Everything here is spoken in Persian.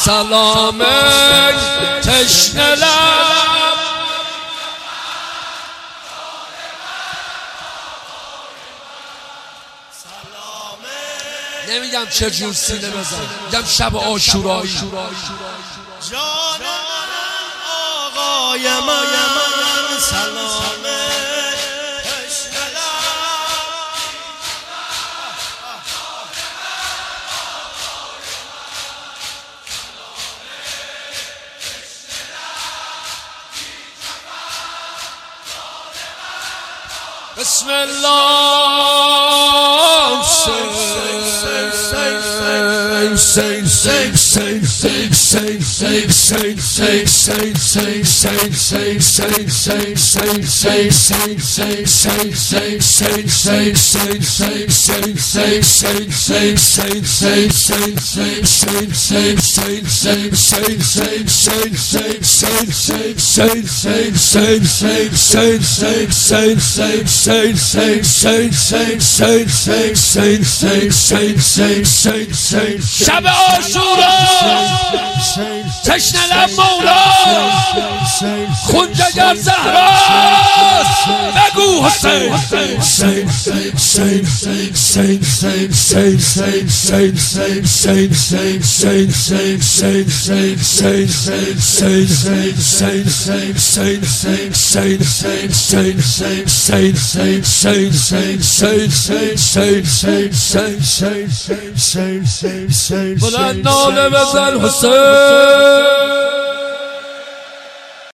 سلام تشنه لب نمیگم چه جور سینه بزن، میگم شب عاشورایی جان من آقای من سلام تشنه بسم الله شب عاشورا تشنه لب مولا خون جگر زهراست بگو حسین بلند ناله بزن حسین